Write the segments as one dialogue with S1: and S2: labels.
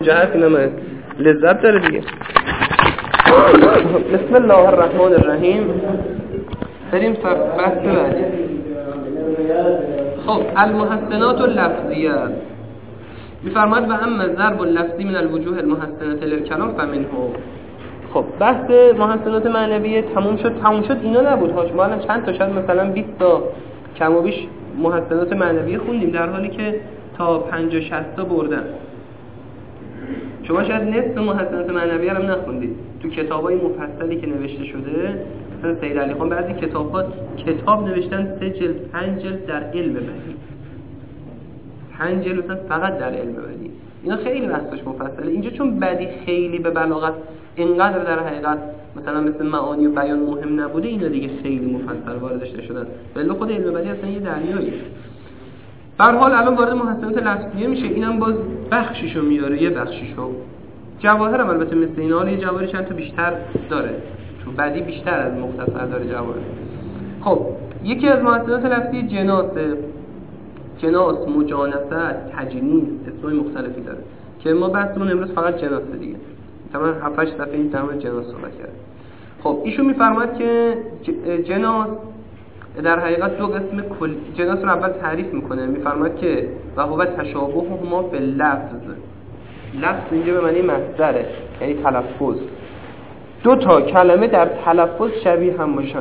S1: جهت اینم لذت داره دیگه. بسم الله الرحمن الرحیم. بریم بحث بعدی. خب المحسنات اللفظیه میفرماید و اما ضرب اللفظی من الوجوه المحسنات للکلام فمنه. خب بحث محسنات معنویه تموم شد. اینا نبود ها، ما الان چند تا شاید مثلا 20 تا کم و بیش محسنات معنویه خوندیم، در حالی که تا 50 60 تا بردن. شما شاید نصف محسنات معنویه رو نخوندید. تو کتابای مفصلی که نوشته شده مثلا سید علی خان بعضی کتاب نوشتن 3 جلد 5 جلد در علم بدیع، 5 جلد مثلا فقط در علم بدیع. اینا خیلی بحثش مفصله. اینجا چون بدیع خیلی به بلاغت اینقدر در حقیقت مثلا مثل معانی و بیان مهم نبوده، اینا دیگه خیلی مفصل واردش نشدن. ولی خود علم بدیع اصلا یه دریایه. به هر حال الان وارد محسنات لفظیه میشه. اینم باز بخشیشو میاره، یه بخشیشو. جواهر هم البته مثل اینا، حالا یه جواهر چند تا بیشتر داره، چون بدیع بیشتر از مختصر داره جواهر. خب یکی از محسنات لفظی جناس، مجانسه، تجنیس، اسمای مختلفی داره که ما بحثمون امروز فقط جناسه دیگه. تمام 7 صفحه این تمام جناس صحبت کرد. خب ایشون میفرماید که جناس در حقیقت دو قسم کل. جناس رو اول تعریف میکنه، میفرماید که و هو تشابههما فی اللفظ. لفظ اینجا به معنی مصدره، یعنی تلفظ. دو تا کلمه در تلفظ شبیه هم باشن.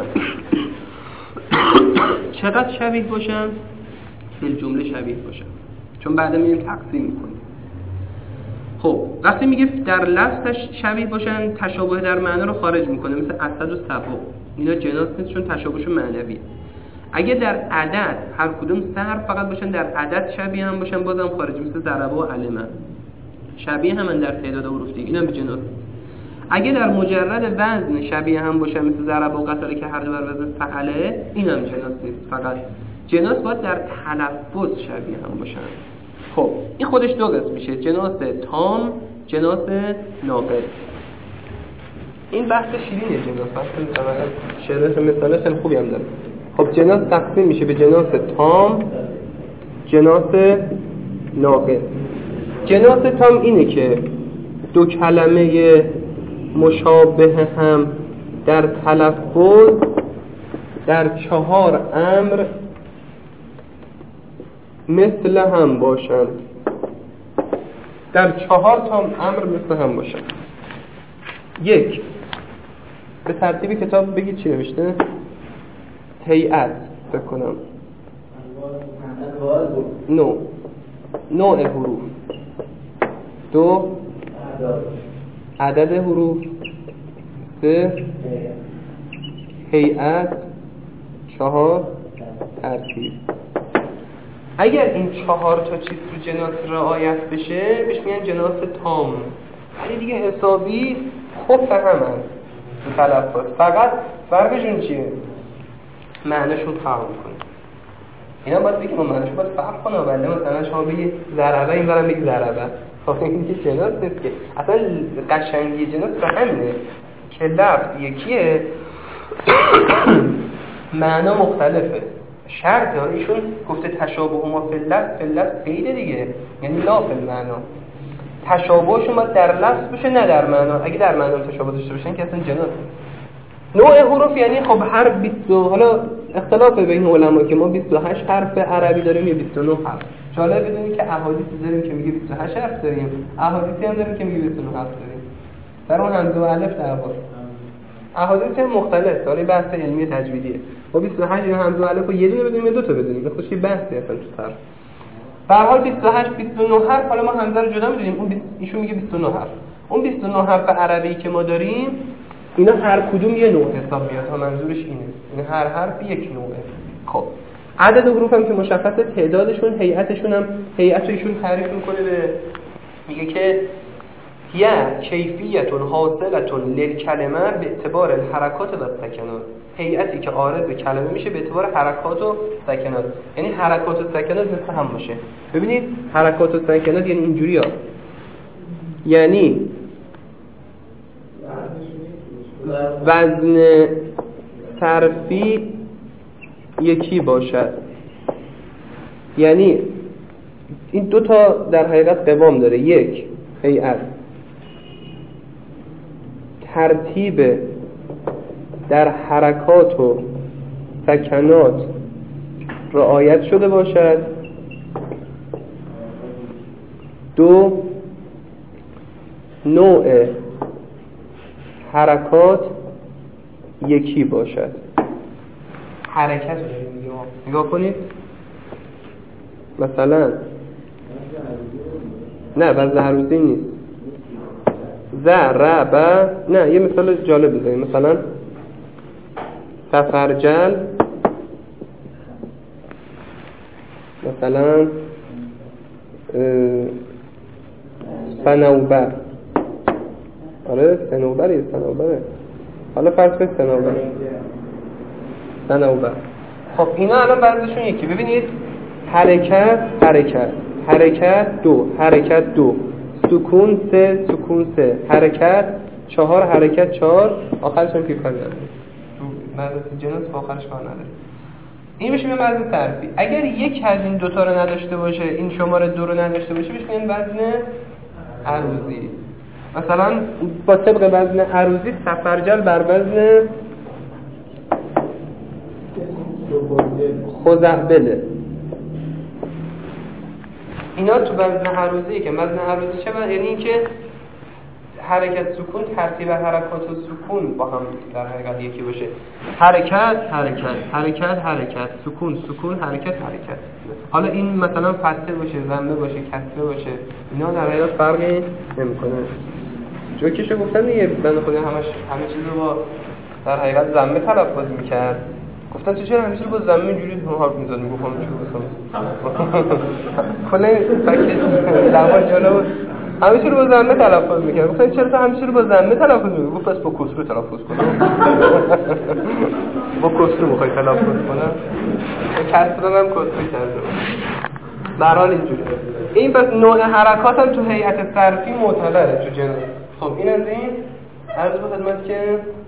S1: چقدر شبیه باشن؟ فی جمله شبیه باشن، چون بعدا میریم تقسیم میکنیم. خب وقتی میگه در لفظش شبیه باشن، تشابه در معنا رو خارج میکنه، مثل اسد و سبع. اینا جناس نیست چون تشابهشون معنویه. اگه در عدد هر کدوم سه حرف فقط باشن، در عدد شبیه هم باشن، بازم خارج، مثل ضربه و علمه. شبیه هم در تعداد حروف دیگه، اینا به جناس. اگه در مجرد وزن شبیه هم باشن، مثل ضربه و قتاله که هر دو بر وزن فعله، این هم جناس نیست. فقط جناس باید در تلفظ شبیه هم باشن. خب این خودش دو قسم میشه، جناس تام، جناس ناقص. این بحث شیرینه جناس، بحث شعر مثال خیلی خوبی هم داره. خب جناس تقسیم میشه به جناس تام، جناس ناقص. جناس تام اینه که دو کلمه مشابه هم در تلفظ در 4 امر مثل هم باشند. در 4 تا امر مثل هم باشند. 1 به ترتیب کتاب بگید چی نوشته؟ هیئت بکنم. نوع حروف. 2 عدد حروف. 3 هیئت. 4 ترتیب. اگر این 4 تا چیز تو جناس رعایت بشه بهش میگن جناس تام. ولی دیگه حسابی خوب فهمن تو تلفظ، فقط فرقشون چیه؟ معنیشون فرق میکنه. اینا باید بگیم معنیشون باید فرق کنه. ولی مثلا شما بگی ضربه، این برم بگی ضربه، خب این که جناس نیست که. اصلا قشنگی جناس به همینه که لفظ یکیه معنا مختلفه. شرط داره. ایشون گفته تشابههما فی اللفظ قیده دیگه، یعنی لا فی المعنا. تشابهشون باید در لفظ بشه نه در معنا. اگه در معنا تشابه داشته باشن که اصلا جناس. نوع حروف یعنی خب هر 20، حالا اختلاف بین علما که ما 28 حرف عربی داریم یا 29 حرف. جالب بدونید که احادیثی داریم که میگه 28 حرف داریم، احادیثی هم داریم که میگه 29 حرف داریم. در اون همزه و الف دعواست. احادیث هم مختلف، داره بحث علمی تجویدیه. با 28 یا همزه و الف یه دونه بدونیم یا دو تا بدونیم، خودش یه بحثی اصلا تو طرف. به هر حال 28 29 حرف، حالا ما همزه رو جدا می‌دونیم. اون ایشون میگه 29 حرف. اون 29 حرف عربی که ما داریم، اینا هر کدوم یه نوع حساب میاد. تا منظورش اینه، این هر حرف یک نوعه. خب عدد حروف هم که مشخصه، تعدادشون، هیئتشون هم، هیئتشون تعریف میکنه میگه که یا کیفیت حاصله للکلمه به اعتبار الحرکات و سکنات. هیئتی که عارض کلمه میشه به اعتبار حرکات و سکنات، یعنی حرکات و سکنات مثل هم باشه. ببینید حرکات و سکنات یعنی اینجوری ها، یعنی وزن صرفی یکی باشد. یعنی این دو تا در حقیقت قوام داره. 1 هیئت ترتیب در حرکات و سکنات رعایت شده باشد. 2 نوع حرکات یکی باشد. حرکت رو داریم نگاه کنید. مثلا نه وزن هروزی نیست. ضرب نه یه مثال جالب بزنیم. مثلا تفرجل، مثلا صنوبر. آره صنوبره. حالا فرض کنید صنوبر. خب اینا الان وزنشون یکی. ببینید حرکت 2 حرکت 2 سکون 3 سکون 3 حرکت 4 حرکت 4 آخرش هم که کار نداره. وزن جنس با آخرش کار نداره. این میشه به وزن صرفی. اگر یک از این دوتا رو نداشته باشه، این شماره 2 رو نداشته باشه، بهش میگن وزن عروضی. مثلا با طبق وزن عروضی تفرجل بر وزن خزعبله. اینا تو وزن عروضی که وزن عروضی چه یعنی اینکه حرکت سکون ترتیب حرکات و سکون با هم در حقیقت یکی باشه. حرکت سکون حرکت. حالا این مثلا فتحه باشه، ضمه باشه، کسره باشه، اینا در حقیقت فرقی نمیکنه. جوکیشو گفتن دیگه بنده خدا همه چیز رو با در حقیقت ضمه تلفظ میکرد. گفتن چرا همیشه با ضمه اینجوری حرف میزد میگفتم کلا فکر دعوا جلو همیشه رو با ضمه تلفظ میکرد. گفتن چرا تو همیشه رو با ضمه تلفظ میکنی؟ گفت پس با کسر تلفظ کنم. با کسر میخوای تلفظ کنم؟ کسر هم کسر کرده. به هر حال اینجوری. این پس نوع حرکات هم تو هیئت صرفی معتبره تو جنس. خب این از این عرض به خدمت که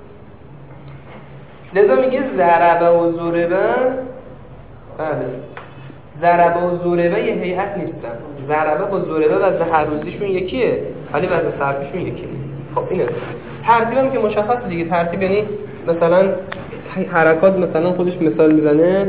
S1: لذا میگه ضربه و ضربه. بله ضربه و ضربه یه هیئت نیستن. ضربه با ضربه وزن هروزیشون یکیه ولی وزن صرفیشون یکی نیست. خب اینه ترتیب هم که مشخصه دیگه. ترتیب یعنی مثلا حرکات مثلا خودش مثال میزنه.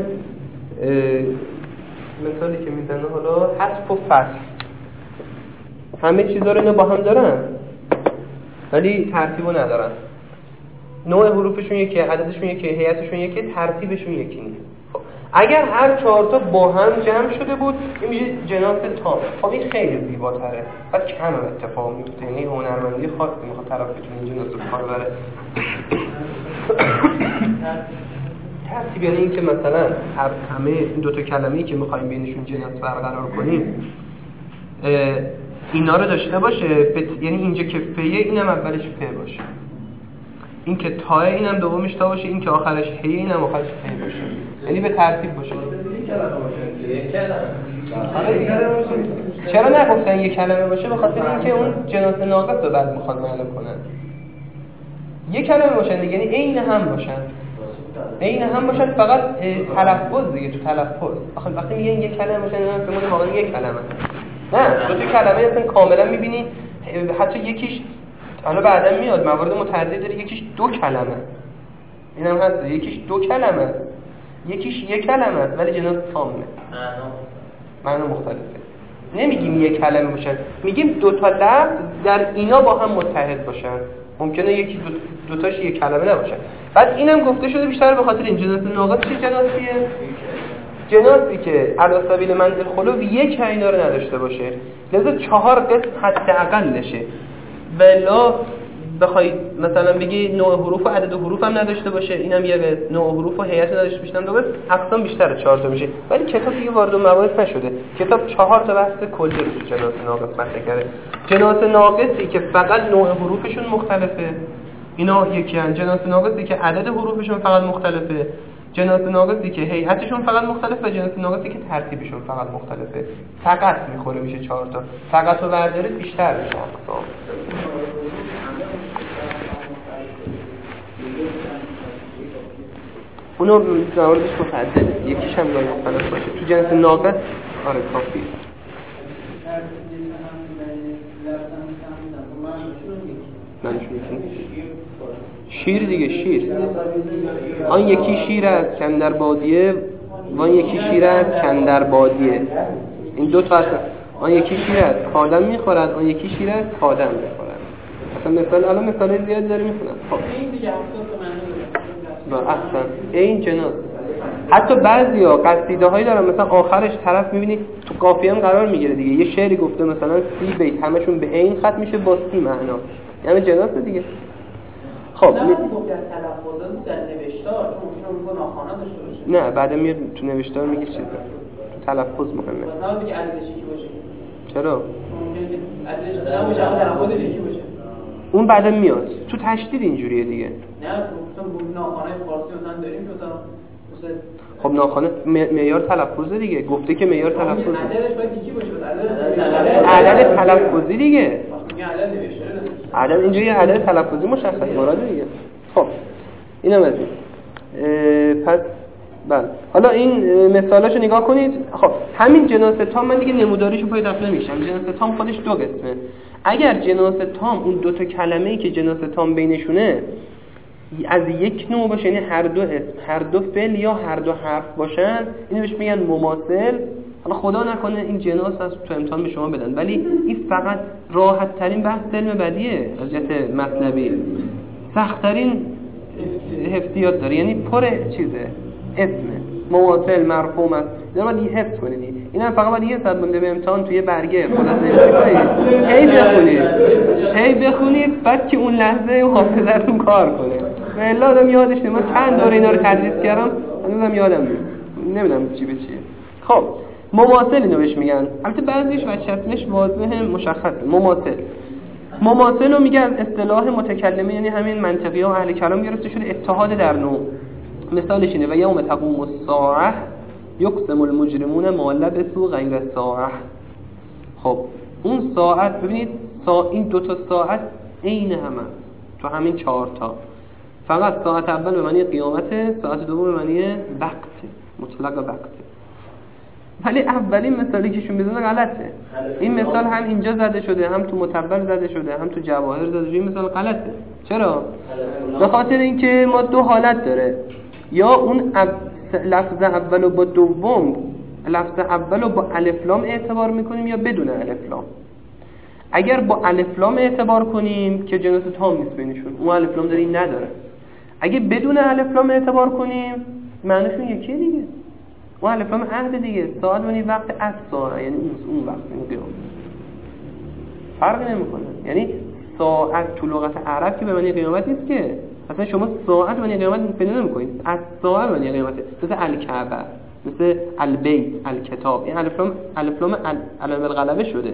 S1: مثالی که میزنه حالا حذف و فتح، همه چیزا رو اینا با هم دارن ولی ترتیبو ندارن. نوع حروفشون یکی، عددشون یکی، هیئتشون یکی، ترتیبشون یکی نیست. خب اگر هر 4 تا با هم جمع شده بود این میشه جناس تام. خب این خیلی زیباتره و کم هم اتفاق میفته. یعنی هنرمندی خاصی میخواد طرفتون این جناس رو کار بره. ترتیب یعنی این که مثلا همه این دو تا کلمه‌ای که میخوایم بینشون جنس برقرار کنیم اینا رو داشته باشه. یعنی اینجا که فیه اینم اولش ف باشه، این که تاه اینم دومش تا باشه، این که آخرش هی اینم آخرش ف باشه. یعنی به ترتیب باشه. چرا نگفتن یک کلمه باشه؟ به خاطر اینکه اون جناس ناقص رو بعد میخوان معلوم کنن. یک کلمه باشن دیگه، یعنی عین هم باشن فقط تلفظ دیگه. تو تلفظ آخه وقتی میگن یک کلمه باشن من فکر می‌کنم واقعا یک کلمه نه، دو تا کلمه اصلا کاملا می‌بینی. حتی یکیش حالا بعدا میاد موارد متعدد داره، یکیش 2 کلمه، اینم هست، یکیش 2 کلمه، یکیش یک کلمه ولی جناس تامه، معنا مختلفه. نمیگیم یک کلمه باشن، میگیم 2 تا لفظ در اینا با هم متحد باشن. ممکنه یکی دو تاش یک کلمه نباشه. بعد اینم گفته شده بیشتر به خاطر این جناس ناقص چه جناسیه؟ جناسی که علی سبیل منزل خلو یک اینا رو نداشته باشه. لذا 4 قسم حداقلشه. بلا بخوای مثلا بگی نوع حروف و عدد حروف هم نداشته باشه، اینم یه قسم. نوع حروف و هیئت نداشته باشه، دو قسم. اقسام بیشتره، 4 تا میشه. ولی کتاب دیگه وارد مباحث نشده. کتاب 4 تا بحث کلی رو تو جناس ناقص مطرح کرده. جناس ناقصی که فقط نوع حروفشون مختلفه، اینا یکی ان. جناس ناقصی که عدد حروفشون فقط مختلفه، جناس ناقصی که هیئتشون فقط مختلفه و جناس ناقصی که ترتیبشون فقط مختلفه. فقط میخوره میشه 4 تا. فقط رو بردارید بیشتر میشه اقسام. اونو مواردش متعدد، یکیش هم گاهی مختلف باشه. تو جناس ناقص آره کافیه. شیر دیگه، شیر. آن یکی شیر از کندر بادیه و آن یکی شیر از کندر بادیه. این دو تا هست. آن یکی شیر از کادم میخورد، آن یکی شیر از کادم میخورد. اصلا الان مثال زیاد داره میخونم. خب
S2: این دیگه 70 تا معنی
S1: اصلا این جناس. حتی بعضیا قصیده هایی دارن مثلا آخرش طرف میبینی تو قافیه هم قرار میگیره دیگه، یه شعری گفته مثلا 30 بیت همشون به عین ختم میشه با 30 معنا، یعنی جناس دیگه. خب
S2: نه گفت از تلفظات در نوشتار چون ممکنه اون ناخوانا داشته باشه.
S1: نه بعد میاد تو نوشتار میگه چیزا تو تلفظ مهمه.
S2: مثلا میگه ارزشی باشه.
S1: چرا؟
S2: ممکنه ارزش نباشه اما تلفظ یکی باشه.
S1: اون بعد میاد تو تشدید اینجوریه دیگه.
S2: نه مثلا ناخوانای فارسی مثلا داریم که مثلا
S1: خب ناخوانه معیار تلفظه دیگه، گفته که معیار تلفظه.
S2: عددش باید یکی باشه.
S1: عدد تلفظی دیگه.
S2: میگه عدد نوشته.
S1: عدد اینجوری عدد تلفظی مشخص مراد دیگه. خب اینم از این. پس بله حالا این مثالاشو نگاه کنید. خب همین جناس تام من دیگه نموداریشو پای دفعه نمیشم. جناس تام خودش دو قسمه. اگر جناس تام اون دو تا کلمه‌ای که جناس تام بینشونه از یک نوع باشه، یعنی هر دو اسم، هر دو فعل یا هر دو حرف باشن، اینو بهش میگن مماثل. حالا خدا نکنه این جناس از تو امتحان به شما بدن، ولی این فقط راحت ترین بحث علم بدیه از جهت مطلبی، سخت ترین حفظیات داره، یعنی پر چیزه، اسمه مماثل مرفوع است. اینا باید حفظ کنید. اینا فقط باید یه صد مونده به امتحان توی برگه خلاص نوشته هی بخونید بعد که اون لحظه حافظتون کار کنه. والله آدم یادش نمیاد. چند دوره اینا رو تدریس کردم هنوزم یادم نمیدونم چی به چیه. خب مماثل اینو بهش میگن. البته بعضیش وجهش واضحه مشخصه. مماثل رو میگن اصطلاح متکلمه، یعنی همین منطقی ها و اهل کلام گرفته شده اتحاد در نوع. مثالش اینه و یوم تقوم الساعه یقسم المجرمون ما لبثوا غیر الساعه. خب اون ساعت ببینید این دو تا ساعت عین همه تو همین 4 تا، فقط ساعت اول به معنی قیامته، ساعت دوم به معنی وقته، مطلق وقته. ولی اولین مثالی که شون میزنه غلطه. این مثال هم اینجا زده شده، هم تو متبر زده شده، هم تو جواهر زده شده. این مثال غلطه. چرا؟ به خاطر اینکه ما دو حالت داره، یا اون لفظ اولو با دوم، لفظ اولو با الف لام اعتبار میکنیم یا بدون الف لام. اگر با الف لام اعتبار کنیم که جناس تام نیست بینشون، اون الف لام داری نداره. اگه بدون الف لام اعتبار کنیم معنیشون یکیه دیگه. اون الف لام عهد دیگه، ساعت یعنی وقت الساعه، یعنی اون وقت این قیام. فرق نمیکنه. یعنی ساعت تو لغت عرب که به معنی قیامت نیست که. اصلا شما ساعت به معنی قیامت پیدا نمی‌کنید. الساعه به معنی قیامته. مثل الکعبه، مثل البیت، الکتاب. این الف لام علم الغلبه شده.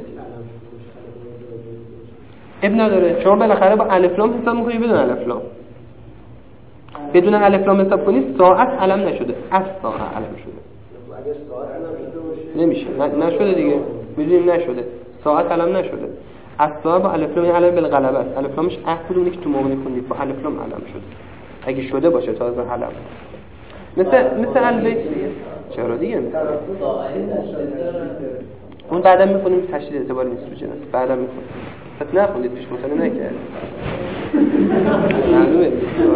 S1: اب نداره. شما بالاخره با الف لام حساب می‌کنید بدون الف لام. بدون الف لام حساب کنید ساعت علم نشده. الساعه علم شده.
S3: اگه ساعت علم
S1: نمیشه. نشده دیگه. می‌دونیم نشده. ساعت علم نشده. الساعه با الف لام علم بالغلبه است. الف لامش عهد بودونه که تو معنی کنید با الف لام علم شده. اگه شده باشه تازه علم. مثل البیت دیگه. چرا دیگه؟ اون بعدا می‌خونیم تشدید اعتباری نیست تو جناس. بعدا می‌خونیم. پس نخوندید پیش مطالعه نکردید. معلومه.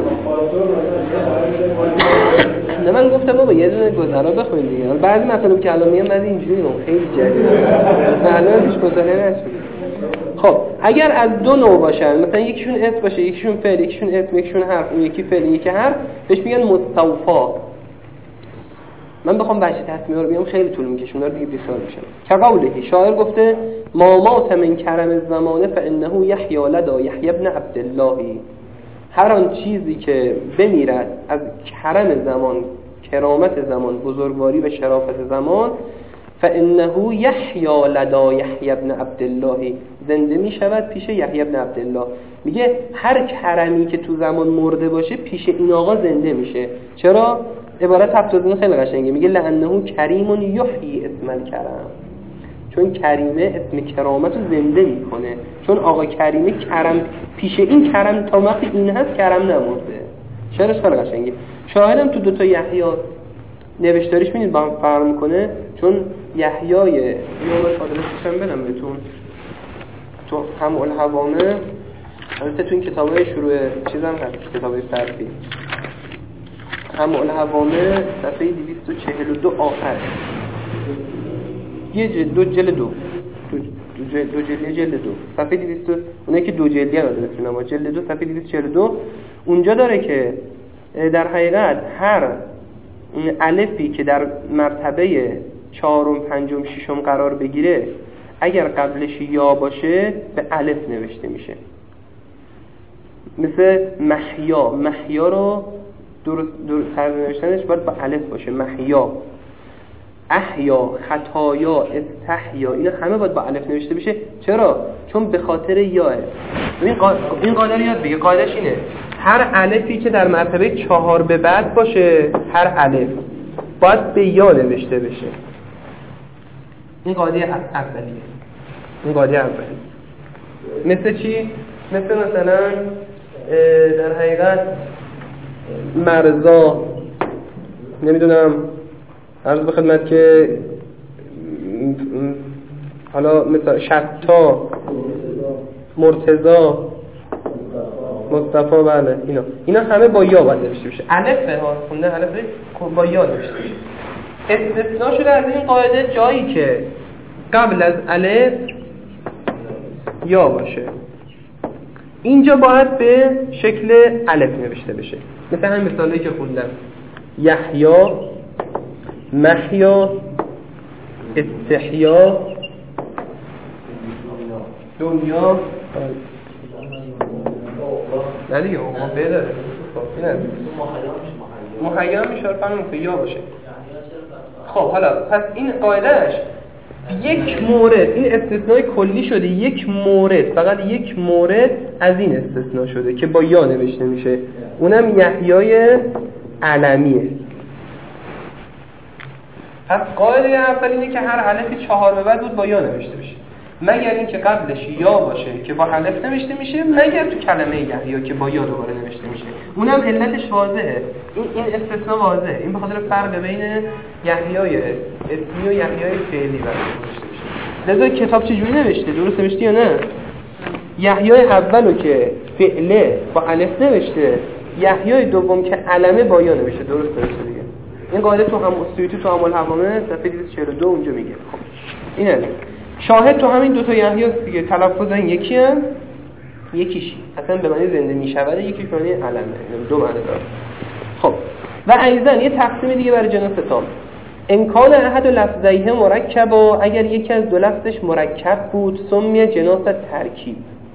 S1: نه من گفتم بابا یه دونه گذرا بخونید دیگه. بعضی مطالب که الان میگم بعضی اینجوری خیلی جدیده. معلومه پیش مطالعه نشد. خب اگر از دو نوع باشن، مثلا یکیشون اسم باشه، یکیشون فعل، یکیشون اسم، یکیشون حرف، اون یکی فعل، یکی حرف، بهش میگن مستوفا. من بخوام بچه تصمیه رو بیام خیلی طول میکشه، اونا رو دیگه بیخیال میشم. که قوله شاعر گفته ما مات من کرم الزمان فانه یحیی لدی یحیی ابن عبدالله. هر آن چیزی که بمیرد از کرم زمان، کرامت زمان، بزرگواری و شرافت زمان، فانه یحیی لدی یحیی ابن عبدالله، زنده می شود پیش یحیی ابن عبدالله. میگه هر کرمی که تو زمان مرده باشه پیش این آقا زنده میشه. چرا؟ عبارت هفتازین خیلی قشنگه. میگه لانه کریم یحیی اسم الکرم، چون کریمه اسم کرامت رو زنده میکنه. چون آقا کریمه کرم پیش این کرم تا وقتی این هست کرم نمرده. شعرش خیلی قشنگه. شاهدم تو دوتا یحیی نوشتاریش می‌بینید با هم فرق میکنه، چون یحیای یوم آدرسش هم بدم بهتون. تو هم الحوامه البته تو این کتابای شروع چیزم هست، کتابای صرفی هم الحوامه صفحه 242 آخر یه جلد دو جلد دو صفحه 200 اونایی که دو جلدی هم داره سینما جلد 2 صفحه 242 اونجا داره که در حقیقت هر الفی که در مرتبه 4م 5م 6م قرار بگیره اگر قبلش یا باشه به الف نوشته میشه. مثل محیا رو درست نوشتنش باید با الف باشه. محیا، احیا، خطایا، استحیا، اینا همه باید با الف نوشته بشه. چرا؟ چون به خاطر یاه. این قاعده رو یاد بگیر. قاعدش اینه هر الفی که در مرتبه 4 به بعد باشه هر الف باید به یا نوشته بشه. این قاعده اولیه. مثل چی؟ مثلا در حقیقت مرزا، نمیدونم عرض به خدمت که حالا مثلا شتا، مرتضا، مصطفی، بله اینا همه با یا باید نوشته بشه. الف ها خونده الف با یا نوشته بشه. استثناء شده از این قاعده جایی که قبل از الف یا باشه، اینجا باید به شکل الف نوشته بشه. مثل همین مثالی که خوندم: یحیا، محیا، استحیا، دنیا. نه دیگه ما بداره محیا میشه فهمون که یا باشه. خب حالا پس این قاعدهش یک مورد، این استثناء کلی شده، یک مورد، فقط یک مورد از این استثناء شده که با یا نوشته میشه، اونم یحیای علمیه. پس قاعده اول اینه که هر الفی 4 به بعد بود با یا نوشته بشه، مگر اینکه قبلش یا باشه که با الف نوشته میشه، مگر تو کلمه یحیی که با یا دوباره نوشته میشه. اونم علتش واضحه، این استثناء واضحه. این به خاطر فرق بین یحیای اسمی و یحیای فعلی نوشته میشه. لذا کتاب چجوری نوشته؟ درست نوشته یا نه؟ یحیای اولو که فعله با الف نوشته، یحیای دوم که علمه با یا نوشته. درست نوشته دیگه. این قاعده تو هم سویتو تو هم الحوامه صفحه 242 اونجا میگه. خب اینه شاهد تو همین دو تا یحیی دیگه، تلفظ این یکی هم یکیش اصلا به معنی زنده میشود، یکیش به معنی علمه، دو معنی داره. خب و ایضا یه تقسیم دیگه برای جناس تام: امکان احد لفظیه مرکب، اگر یکی از دو لفظش مرکب بود سمیه جناس ترکیب.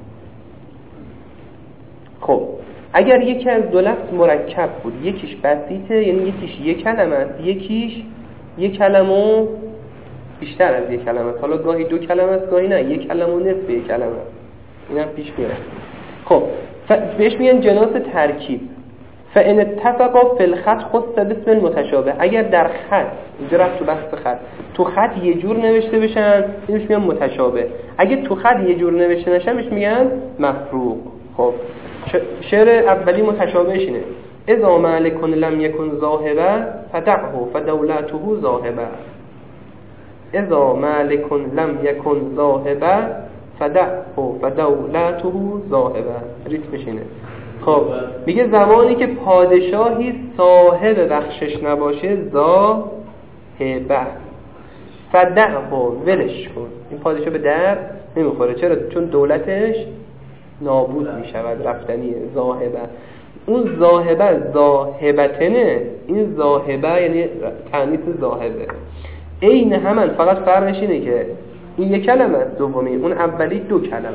S1: خب اگر یکی از دو لفظ مرکب بود، یکیش بسیطه یعنی یکیش یک کلمه است، یکیش یک کلمه بیشتر از یک کلمه است، حالا گاهی دو کلمه است گاهی نه، یک کلمه و نصف یک کلمه است، اینم پیش میاد. خب بهش میگن جناس ترکیب. فان اتفقا فی الخط خص باسم المتشابه، اگر در خط، اینجا رفت تو بحث خط، تو خط یه جور نوشته بشن اینش میگن متشابه، اگه تو خط یه جور نوشته نشن بهش میگن مفروق. خب شعر اولی متشابهش اینه: اذا مالک لم یکن ذاهبا فدعه فدولته ذاهبا. اذا مالک لم یکن ذاهبا فدعه فدولته ذاهبا. ریتمش اینه. خب میگه زمانی که پادشاهی صاحب بخشش نباشه ذاهبه، فدعه ولش کن. این پادشاه به در نمیخوره. چرا؟ چون دولتش نابود میشود، رفتنیه. ذاهبه، اون ذاهبه ذاهبتنه، این ذاهبه یعنی تانیث ذاهبه، عین همن، فقط فرقش اینه که این یک کلمه است، دومی، اون اولی دو کلمه.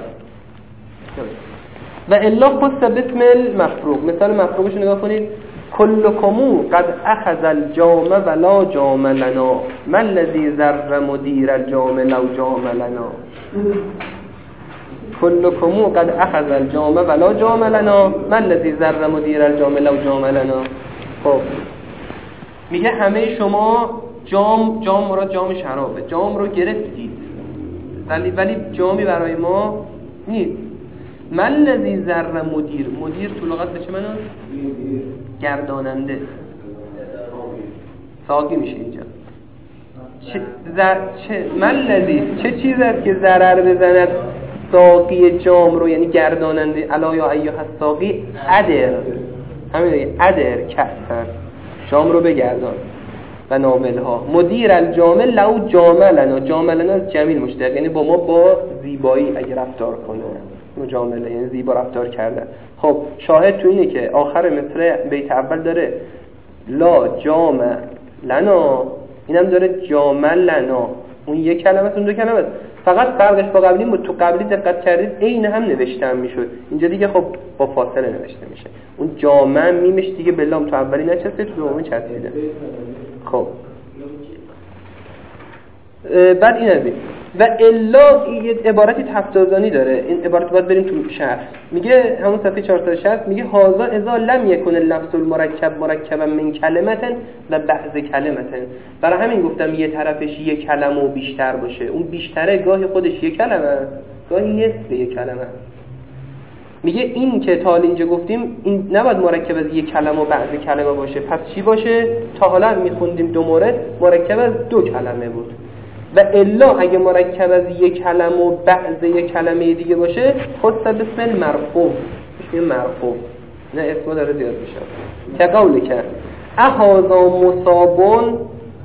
S1: و الا خص باسم المفروق. مثال مفروقش نگاه کنید: کلکمو قد اخذ الجام ولا جام لنا، ما الذی ذر مدیر الجام لو جام لنا. کلکمو قد اخذ الجام ولا جام لنا، ما الذی ذر مدیر الجام لو جام لنا. خب میگه همه شما جام مراد جام شرابه، جام رو گرفتید ولی جامی برای ما نیست. ما الذی ذر مدیر تو لغت به چه معنی؟ گرداننده، ساقی میشه اینجا. چه چیزی است که ضرر بزند ساقی جام رو یعنی گرداننده الا یا ایها الساقی ادر، همین دیگه ادر کأسن، جام رو بگردان و ناولها. مدیر الجامل لو جاملنا، جاملنا از جمیل مشتق یعنی با ما با زیبایی اگه رفتار کنه، مجامله یعنی زیبا رفتار کردن. خب شاهد تو اینه که آخر مصرع بیت اول داره لا جام لنا، اینم داره جامل لنا، اون یک کلمه است اون دو کلمه است، فقط فرقش با قبلی تو قبلی دقت کردید عین هم نوشته میشد، اینجا دیگه خب با فاصله نوشته میشه. اون جامع میمش دیگه به لام تو اولی نچسته تو دومی چسبیده. خب بعد این از این و الا یه عبارتی تفسیرزانی داره، این عبارت باید بریم تو شرح. میگه همون صفحه 460 میگه هذا اذا لم يكن اللفظ المرکب مرکبا من کلمه و بعض کلمه. برای همین گفتم یه طرفش یه کلمه و بیشتر باشه، اون بیشتره گاهی خودش یه کلمه گاهی نصف یه کلمه. میگه این که تا اینجا گفتیم این نباید مرکب از یک کلمه و بعض کلمه باشه، پس چی باشه؟ تا حالا میخوندیم دو مورد مرکب از دو کلمه بود و الا اگه مرکب از یک کلمه و بعض یک کلمه دیگه باشه خود بسم المرفوع میشه مرفوع، نه اسم داره زیاد میشه. که قوله که اهازا مصابون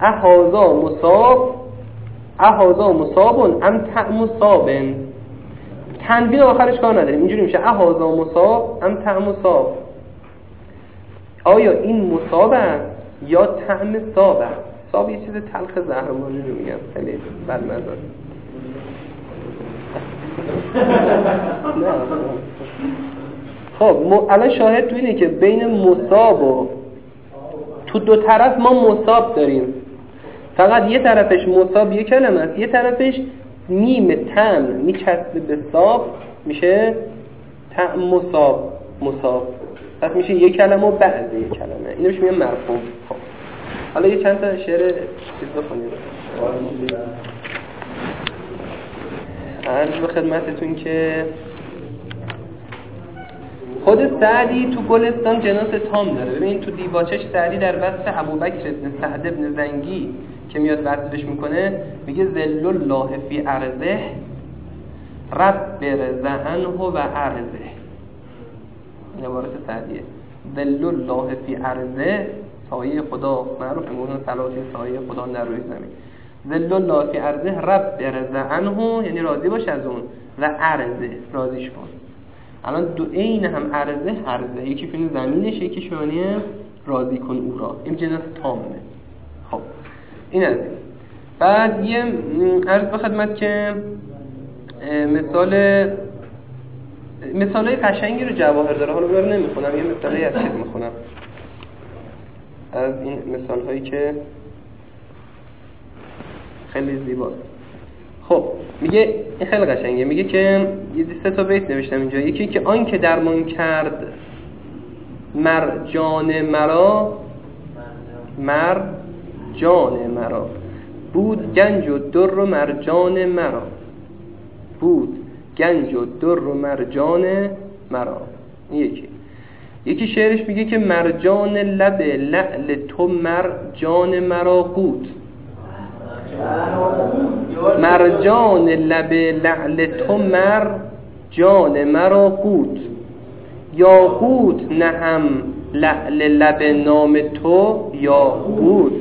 S1: اهازا مصابون ام تعم صابن، تنوین آخرش کار نداریم، اینجوری میشه اهازا مصاب ام تعم صاب، آیا این مصاب است یا طعم صاب است؟ صاب یه چیز تلخ زهرماری رو میگن، خیلی بدمزه. خب الان شاهد تو اینه که بین مصاب و تو دو طرف ما مصاب داریم، فقط یه طرفش مصاب یه کلمه است، یه طرفش میم تم میچسبه به صاب میشه تعم مصاب، پس میشه یک کلمه و بعد یک کلمه، اینو میشه مرفوع. خب حالا یه چند تا شعر چیز بخونیم. عرض به خدمتتون که خود سعدی تو گلستان جناس تام داره. ببین تو دیباچش سعدی در وصف ابوبکر بن سعد بن زنگی که میاد وصفش میکنه میگه ذل الله فی عرضه رب رزعنه و عرضه، این عبارت سعدیه. ذل الله فی عرضه، سایه خدا معروف میگن صلوات سایه خدا در روی زمین. ذل الله فی عرضه رب رزعنه یعنی راضی باش از اون، و عرضه راضیش کن. الان دو عین هم عرضه یکی فیلم زمینش یکی شانیه راضی کن او را، این جنس تامه. خب این از این. بعد یه عرض به خدمت که مثالای قشنگی رو جواهر داره، حالا برای نمیخونم، یه مثالی از چیز میخونم از این مثال هایی که خیلی زیباست. خب میگه این خیلی قشنگه، میگه که یه 3 تا بیت نوشتم اینجا. یکی که آن که درمان کرد مرجان مرا بود گنج و در و مرجان مرا، بود گنج و در و مرجان مرا. یکی شعرش میگه که مرجان لب لعل تو مرجان مرا قوت، مرجان لب لعل تو مرجان مرا قوت، یا قوت نهم لعل لب نام تو یا قوت.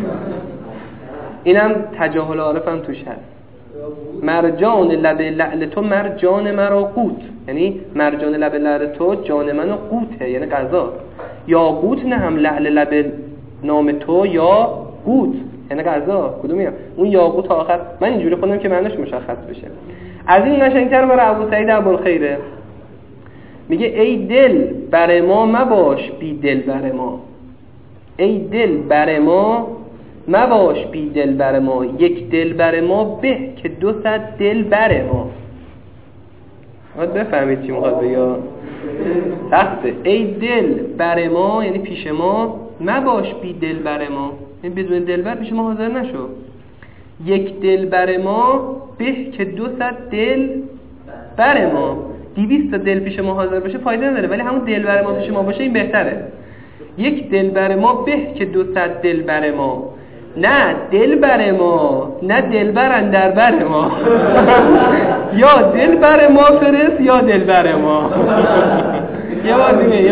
S1: اینم تجاهل عارفم توش هست. مرجان لب لعل تو مرجان مرا قوت، یعنی مرجان لب لعل تو جان منو قوته یعنی غذا. یا قوت نهم لعل لب نام تو یا قوت یعنی غذا. کدومیه؟ اون یاقوت آخر. من اینجوری خوندم که معنیش مشخص بشه. از این قشنگتر برای ابو سعید ابوالخیره، میگه ای دل بر ما مباش بی دل بر ما، ای دل بر ما مباش بی دل بر ما، یک دل بر ما به که 200 دل بر ما. باید بفهمید چی میخواد بگه، سخته. ای دل بر ما یعنی پیش ما، مباش بی دل بر ما یعنی بدون دلبر پیش ما حاضر نشو، یک دل بر ما به که 200 دل بر ما. 200 تا دل پیش ما حاضر باشه فایده نداره، ولی همون دل بر ما پیش ما باشه این بهتره. یک دل بر ما به که 200 دل بر ما، نه دل بر ما، نه دل بر اندر بر ما. یا دل بر ما فرست یا دل بر ما. یه بار دیگه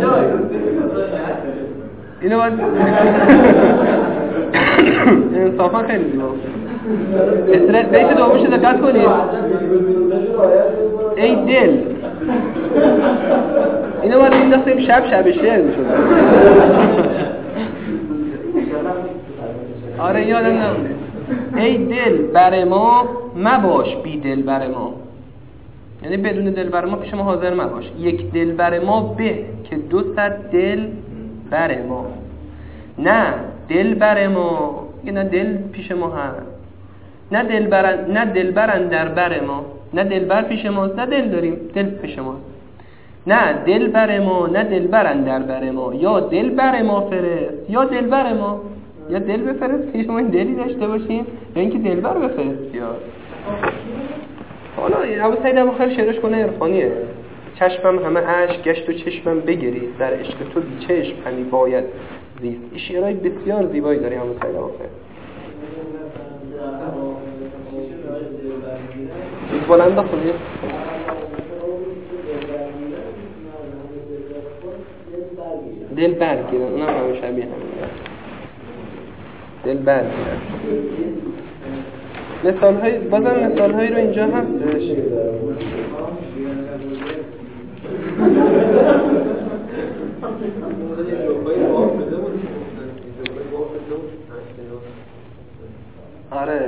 S1: اینو باید انصافا خیلی زیبا. بیت دومش دقت کنید. ای دل، اینو باید مینداختیم شب شعر میشد. آره یادم نمونه. ای دل بر ما مباش بی دل بر ما، یعنی بدون دل بر ما پیش ما حاضر مباش. یک دل بر ما به که 200 دل بر ما. نه دل بر ما، نه دل پیش ما هست، نه دل برن در بر ما، نه دل بر پیش ماست، نه دل داریم دل پیش ماست. نه دل بر ما، نه دل برن در بر ما. یا دل بر ما فرست یا دل بر ما. یا دل بفرست که شما این دلی داشته باشیم یا اینکه دل بر بفرست. یا حالا ابو سعید آخر شعرش کنه عرفانیه. چشمم همه اشک گشت و چشمم بگرید، در عشق تو بی چشم همی باید زیست. این شعرهای بسیار زیبایی داری ابو سعید آخر. بلند بخونید. دل برگیرن، اونم همه شبیه همین دل برگیرن. مثال هایی رو اینجا هستش. آره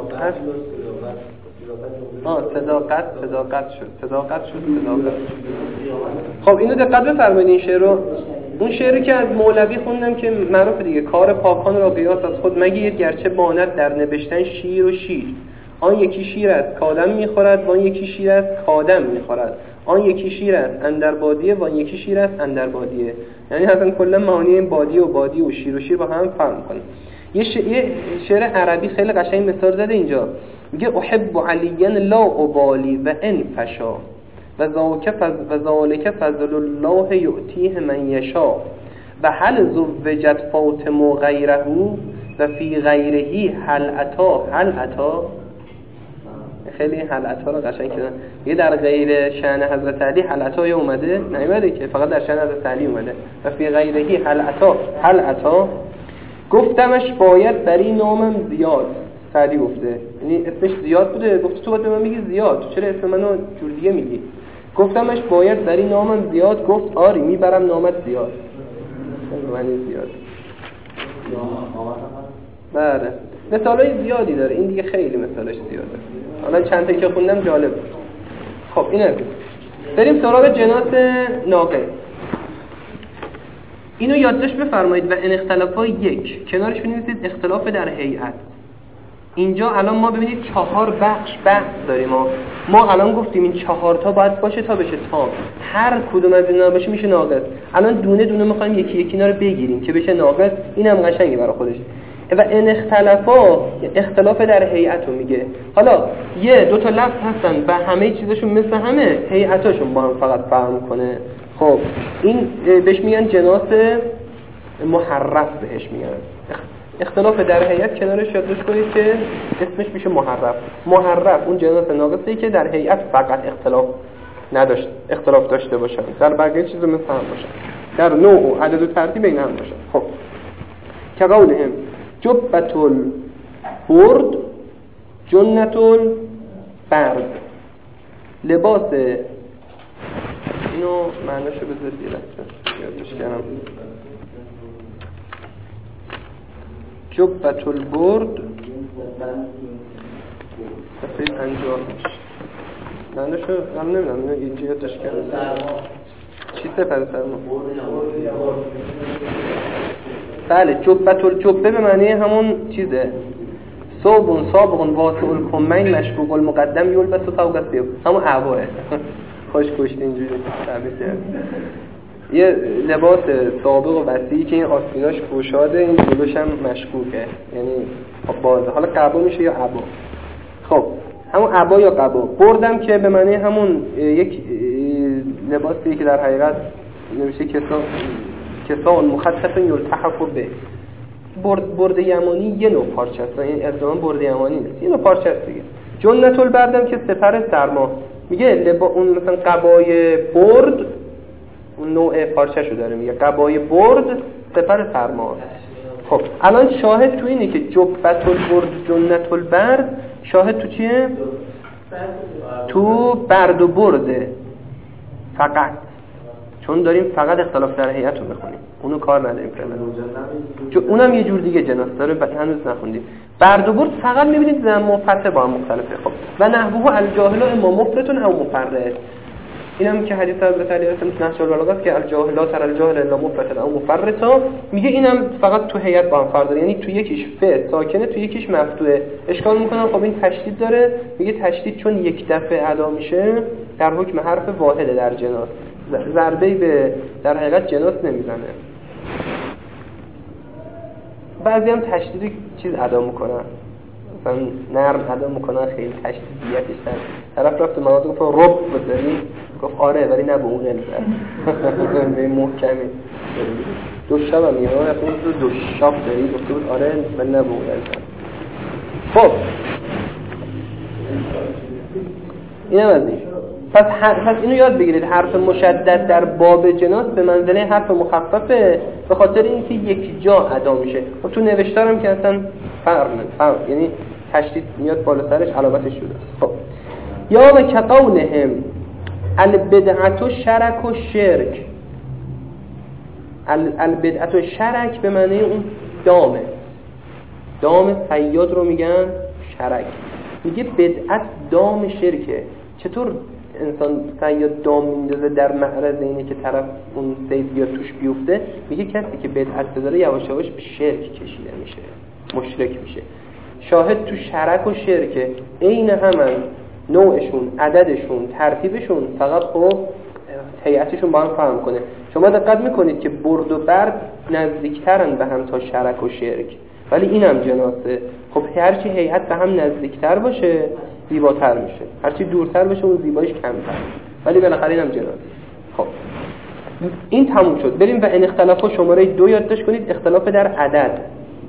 S1: صداقت شد. خب اینو دقت بفرمایید این شعر رو. اون شعری که از مولوی خوندم که معروف دیگه، کار پاکان را قیاس از خود مگیر، گرچه باند در نبشتن شیر و شیر. آن یکی شیر است کآدم میخورد و آن یکی شیر است کآدم میخورد. آن یکی شیر است اندر بادیه و آن یکی شیر است اندر بادیه. یعنی اصلا کلا معانی این بادیه و شیر با هم فرق می‌کنه. یه شعر عربی خیلی قشنگ مثال زده اینجا، میگه احب علیا لا ابالی و ان فشا و ذالک فضل الله یؤتیه من یشا و هل زوجت فاطمه غیره و فی غیره هل عطا. خیلی هل عطا رو قشنگ کردن. یه در غیر شأن حضرت علی هل عطا اومده، نیومده که فقط در شأن حضرت علی اومده. و فی غیره هل عطا گفتمش باید بر این نامم زیاد. سعدی گفته، یعنی اسمش زیاد بوده، گفته تو باید به من میگی زیاد، تو چرا اسم منو جور دیگه میگی؟ گفتمش باید بر این نامم زیاد، گفت آری میبرم نامت زیاد. معنی زیاد. بله مثالای زیادی داره این دیگه، خیلی مثالش زیاده. حالا چند تا که خوندم جالب بود. خب اینه بریم سراغ جناس ناقص. اینو یادداشت بفرمایید و ان اختلافا یک کنارش بنویسید اختلاف در هیئت. اینجا الان ما ببینید 4 بحث داریم. ما الان گفتیم این 4 تا باید باشه تا بشه تام. هر کدوم از اینا باشه میشه ناقص. الان دونه دونه می‌خوایم یکی یکی اینا رو بگیریم که بشه ناقص. اینم قشنگه برای خودش. و ان اختلافا اختلاف در هیئت رو میگه. حالا 1-2 تا لفظ هستن و همه چیزاشون مثل همه، هیئتاشون با هم فقط فرق می‌کنه. خب این بهش میگن جناس محرف بهش میگن. اختلاف در هیئت کنارش یادداشت کنید که اسمش میشه محرف اون جناس ناقصی که در هیئت فقط اختلاف داشته باشن، در بقیه چیزا مثل هم باشن، در نوع و عدد و ترتیب این هم باشن. خب که قولهم جبت البرد جنت البرد، لباس اینو معناشو بذارید یه لحظه یادداشت کردم. جبت البرد صفحه 50 معناشو هم نمیدونم اینو اینجا یادداشت کردم. چی سفر سرما؟ بله جبت الجبه به معنی همون چیزه، صوبون سابقون واسع الکمین مشبوق المقدم یلبس و فوق السیب، همون عباه. خوش کشت اینجوری تعبیر کرد. یه لباس سابق و وسیعی که این آستیناش گشاده، این جلوش هم مشکوکه، یعنی بازه. حالا قبا میشه یا عبا. خب همون عبا یا قبا. بردم که به معنی همون یک لباسی که در حقیقت نمیشه کسا مخطط یلتحف به. برد یمانی یه نوع پارچه است، این الزاما برد یمانی نیست، یه نوع پارچه است دیگه. جنت البردم که سپر سرما. میگه اون مثلا قبای برد، اون نوع پارچه‌شو داره، میگه قبای برد سپر سرما. خب الان شاهد تو اینه که جبت البرد جنت البرد، شاهد تو چیه؟ تو برد و برده فقط، چون داریم فقط اختلاف در هیئت رو میخونیم، اونو کار نداریم فعلا. اونم یه جور دیگه جناس داره، هنوز نخوندیم. برد و برد فقط میبینید ضم و فتح با هم مختلفه. خب و نحوه الجاهل اما مفرطون او مفرط، اینم که حدیث حضرت علی رسول نهج البلاغه است که الجاهل تر الجاهل الا مفرطا او مفرطا، میگه اینم فقط تو هیئت با هم فرق داره، یعنی تو یکیش ف ساکنه تو یکیش مفتوحه. اشکال میکنن خب این تشدید داره، میگه تشدید چون یک دفعه ادا میشه در حکم حرف واحده در جناس، ضربه‌ای به در حقیقت جناس نمیزنه. بعضی هم تشدید چیز ادا میکنن، مثلا نرم ادا میکنن، خیلی تشدیدیتش طرف رفت مناظر گفت رب بذاری، گفت آره ولی نه به اون قلزه به محکمی دو شب هم یه رفت دو شاب داری، گفت بود آره ولی نه به اون قلزه. خب این هم از این. پس اینو یاد بگیرید، حرف مشدد در باب جناس به منزله حرف مخففه، به خاطر اینکه یک جا ادا میشه. و تو نوشتارم که اصلا فرق یعنی تشدید میاد بالا سرش علامتش شده. خب یا و کقولهم البدعت و شرک و شرک. البدعت و شرک به معنی اون دام صیاد رو میگن شرک. میگه بدعت دام شرکه. چطور انسان صیاد دام میندازه در معرض اینه که طرف اون صید بیاد توش بیفته؟ میگه کسی که بدعت بذاره یواش یواش به شرک کشیده میشه، مشرک میشه. شاهد تو شرک و شرکه، عین همن، نوعشون، عددشون، ترتیبشون، فقط خب هیئتشون با هم فهم کنه. شما دقت میکنید که برد و برد نزدیکترن به هم تا شرک و شرک، ولی اینم جناسه. خب هرچی هیئت به هم نزدیکتر باشه زیباتر میشه، هرچی دورتر باشه اون زیباییش کمتر، ولی بالاخره اینم جناسه. خب این تموم شد. بریم و ان اختلاف شماره 2 یادداشت کنید، اختلاف در عدد.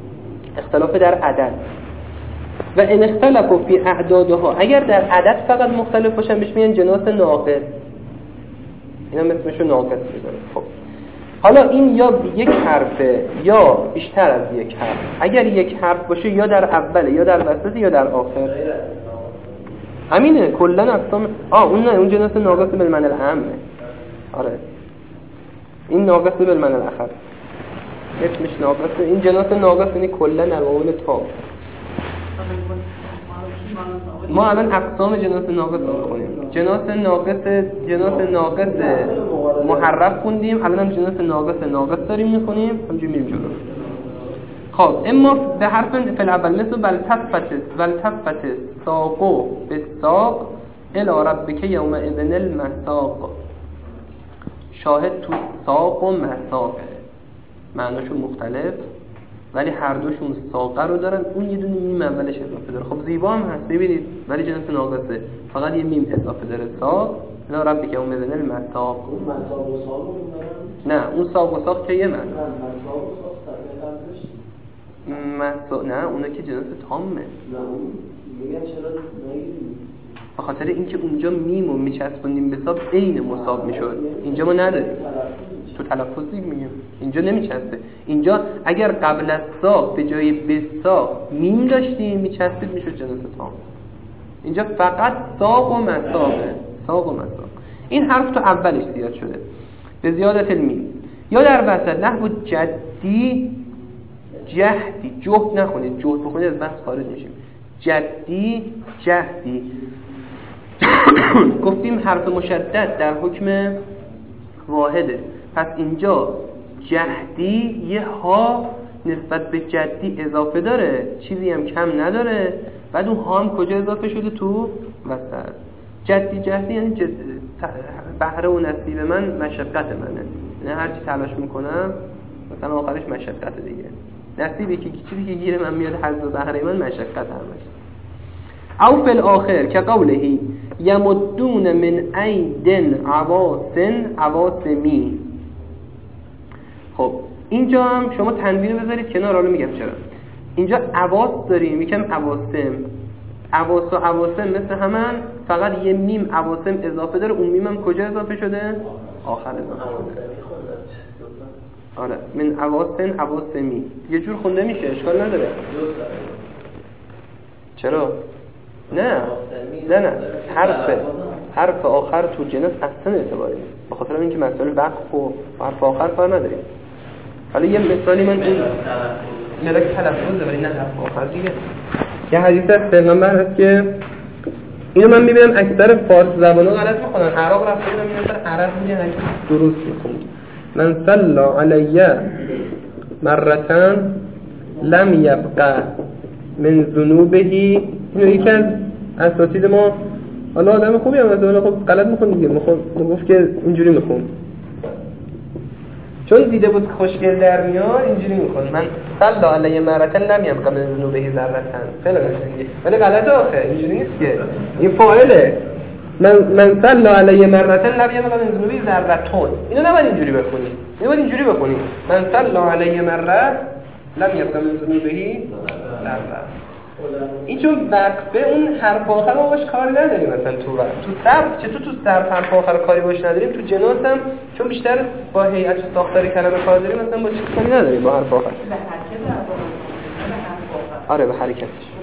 S1: و ان اختلاف فی اعدادها، اگر در عدد فقط مختلف باشن بهش میگن جناس ناقص، اینا اسمشو ناقص میذارن. خب حالا این یا یک حرفه یا بیشتر از یک حرف. اگر یک حرف باشه یا در اوله یا در وسط یا در آخر، همینه کلا اقسام. اون نه، اون جناس ناقص بالمعنی العامه. آره این ناقص بالمعنی الاخر، اسمش ناقصه. این جناس ناقص یعنی کلا علامه تا. ما الان اقسام جناس ناقص رو می‌خونیم. جناس ناقص محرف خوندیم، الان هم جناس ناقص داریم می‌خونیم، همینجوری میریم جلو. خب اما به حرف فعل اول مثل ولتفت ساقو بالساق الی ربک یومئذ المساق. شاهد تو ساق و مساقه، معناشون مختلف ولی هر دوشون ساقه رو دارن. اون یه دونه میم اولش اضافه داره. خب زیبا هم هست، ببینید، ولی جنس ناقصه، فقط یه میم اضافه داره. ساق الی ربک یومئذ المساق.
S3: اون مساق و ساق رو
S1: نه، اون ساق و ساق که یه من.
S3: مساق و ساق
S1: نه اونا که جنس تامه.
S3: نه اون میگن چرا نگیریم؟
S1: به خاطر اینکه اونجا میمو میچسبونیم به ساق عین مصاب میشد، اینجا ما نداریم. تو تلفظی میگیم اینجا نمیچسبه. اینجا اگر قبل از ساق به جای بساق میم داشتیم میچسبید میشد جنس تام. اینجا فقط ساق و مساقه. این حرف تو اولش زیاد شده به زیادت المیم. یا در وسط نحو جدی جهدی، جهد نخونید، جهد بخونید از بحث خارج میشیم. جدی جهدی گفتیم حرف مشدد در حکم واحده، پس اینجا جهدی یه ها نسبت به جدی اضافه داره، چیزی هم کم نداره. بعد اون ها هم کجا اضافه شده؟ تو وسط. جهدی یعنی بهره و نصیب من مشقت منه، نه هرچی تلاش میکنم مثلا آخرش مشقت دیگه. نصیبی که چیزی که گیره من میاد حظ و بهره من مشقت همش. او فی الاخر که قولهی یمدون من ایدن عواسمی. خب اینجا هم شما تنوین بذارید کنار، حالا میگم چرا. اینجا عواس داریم، یکم عواسم. عواص و عواصم مثل همن، فقط یه میم عواصم اضافه داره. اون میم هم کجا اضافه شده؟ آخر اضافه شده. آره من عواصن عواصمی یه جور خونده میشه، اشکال نداره. چرا؟ نه حرف آخر تو جنس اصلا اعتباری نیست، به خاطر اینکه مسائل وقف و حرف آخر کار نداریم. حالا یه مثالی من این ملک تلفظه ولی نه حرف آخر دیگه. یه حدیث از پیغمبر هست که اینو من میبینم اکثر فارس زبان‌ها غلط می‌کنن. عرب رفته بودم میگن مثلا عرب میگن درست می‌خونن. من صلی علی مرتان لم یبقى من ذنوبه. اینو یکی از اساتید ما، حالا آدم خوبی هم مثلا خب غلط می‌خونه دیگه، میگفت که اینجوری می‌خون چون دیده بود خوشگل در میاد اینجوری می‌خونه. من صلی علی مرتان لم یبقى من ذنوبه ذره‌تان. خیلی قشنگه ولی غلطه آخه، اینجوری نیست که این فاعله. من صلی علی مرتان لم یبقى من ذنوبه ذره‌تون. اینو نباید اینجوری بخونی، اینو باید اینجوری بخونی من صلی علی مرتان لم یبقى من ذنوبه ذره. این چون وقفه اون حرف آخر رو باش کاری نداریم. مثلا تو صرف چطور تو صرف حرف آخر کاری باش نداریم، تو جناس هم چون بیشتر با هیئت و ساختار کلمه کار داریم مثلا با چیز کاری نداریم با حرف آخر. آره به حرکتش.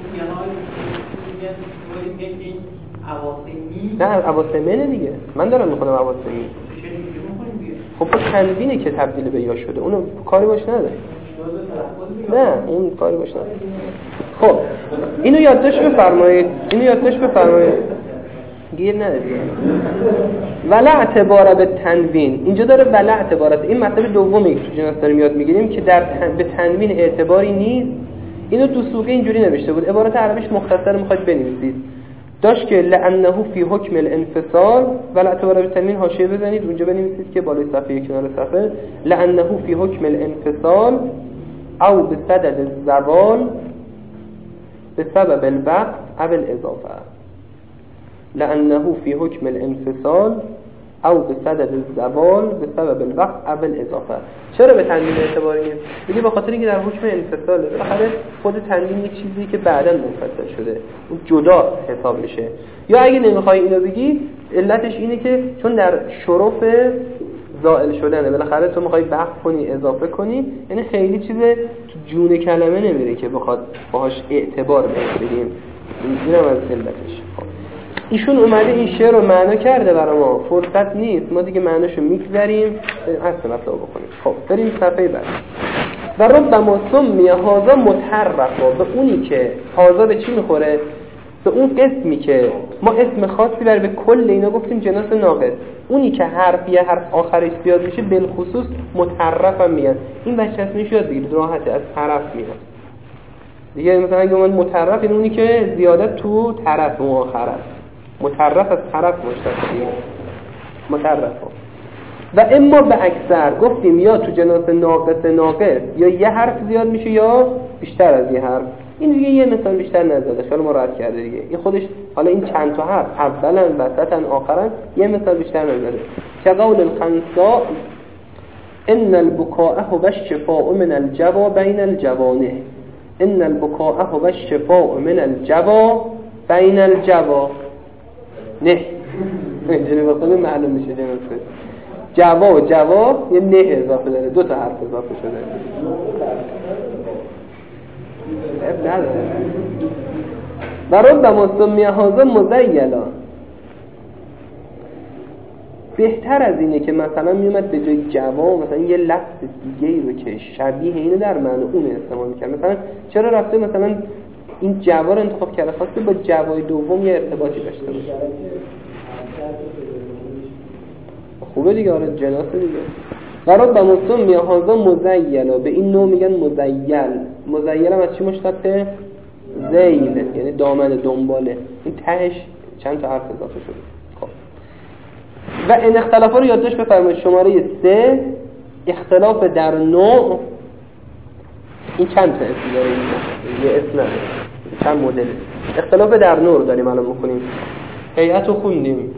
S1: نه عواصمه دیگه، من دارم میخونم عواصمی. خب تنوینه که تبدیل به یا شده، اونو کاری باش نداریم. نه اون کاری باشه. خب اینو یادداشت بفرمایید، گیر ندید. ولا اعتبار به تنوین، اینجا داره ولا اعتبارات. این مطلب دومی که تو جناس داریم یاد میگیریم که به تنوین اعتباری نیست. اینو دو سوگه اینجوری نوشته بود، عبارت عربیش مختصر میخواید بنویسید. داشت که لانه فی حکم الانفصال، ولا اعتبار به تنوین حاشیه بزنید اونجا بنویسید که بالای صفحه کنار صفحه لانه فی حکم الانفصال او بصدد الزوال بسبب الوقت او الاضافه. لانه فی حکم الانفصال او بصدد الزوال بسبب الوقت او الاضافه. چرا به تنوین اعتباری نیست؟ میگه به خاطر اینکه در حکم انفصاله، بالاخره خود تنوین یک چیزی که بعداً منفصل شده اون جدا حساب میشه. یا اگه نمیخوای اینو بگی علتش اینه که چون در شرف زائل شدنه، بالاخره تو میخوای وقف کنی اضافه کنی، یعنی خیلی چیز تو جون کلمه نمیره که بخواد باهاش اعتبار بگیریم. اینم از علتش. ایشون اومده این شعر رو معنا کرده برای ما، فرصت نیست ما دیگه معناشو میگذاریم اصلا مطلب بکنیم. خب بریم صفحه بعد. و ربما سمی هذا متحرفا، به اونی که هذا به چی میخوره؟ به اون قسمی که ما اسم خاصی برای به کل اینا گفتیم جناس ناقص، اونی که یه حرف آخرش زیاد میشه بالخصوص متحرف هم میگن. این بچه اسمش یاد بگیرید راحته، از طرف میاد دیگه. مثلا اگه من متحرف این اونی که زیادت تو طرف مؤخر است، متحرف از طرف مشتقه متحرف. و اما به اکثر گفتیم یا تو جناس ناقص یا یه حرف زیاد میشه یا بیشتر از یه حرف. این دیگه یه مثال بیشتر نزده، خیلی مراد کرده دیگه این خودش. حالا این چند تا حرف اولا وسطا آخرا یه مثال بیشتر نزده. که قول الخنساء ان البکاء هو الشفاء من الجوى بین الجوانح. ان البکاء هو الشفاء من الجوى بین الجوانح. نه اینجوری بخونه معلوم میشه جوا یه نه اضافه داره، دو تا حرف اضافه شده. اب نداره. و ربما سمی هذا مزیلا، بهتر از اینه که مثلا میومد به جای جوا مثلا یه لفظ دیگه‌ای رو که شبیه اینو در معنی اون استفاده می‌کنه. مثلا چرا رفته مثلا این جوا رو انتخاب کرده؟ خواسته با جوای دوم یه ارتباطی داشته باشه. خوبه دیگه، آره جناس دیگه. قرار به مصطلح میهازا مزیلا، به این نوع میگن مزیل هم از چی مشتقه؟ زیل، یعنی دامن دنباله. این تهش چند تا حرف اضافه شده. خب و این اختلافا رو یادداشت بفرمایید. شماره 3 اختلاف در نوع. این چند تا اسم داره؟ یه اسم نداره، چند مدل. اختلاف در نوع رو داریم الان می‌خونیم. هیئت رو خوندیم،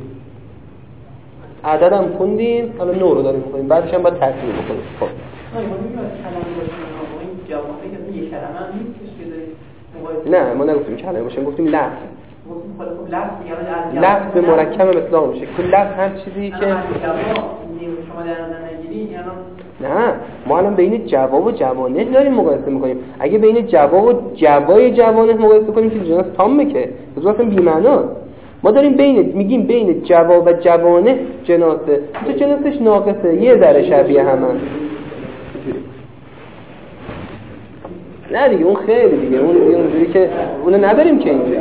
S1: عددم خوندیم، حالا نوع رو داریم می‌خونیم، بعدش هم باید ترتیب بکنیم. خب نه ما نگفتیم کلمه باشه، گفتیم لفظ. لفظ مرکب اطلاق میشه. کل لفظ هر چیزی که
S2: شما در نظر نگیرید یعنی
S1: نه، ما الان بین جوا و جوانه داریم مقایسه میکنیم. اگه بین جوا و جوای جوانه مقایسه کنیم که جناس تامه که اصلا بی معناست. ما داریم میگیم بین جوا و جوانه جناسه، تو جناسش ناقصه، یه ذره شبیه همن. نه دیگه اون خیلی دیگه، اون دیگه اونجوری که اونو نداریم که اینجوری.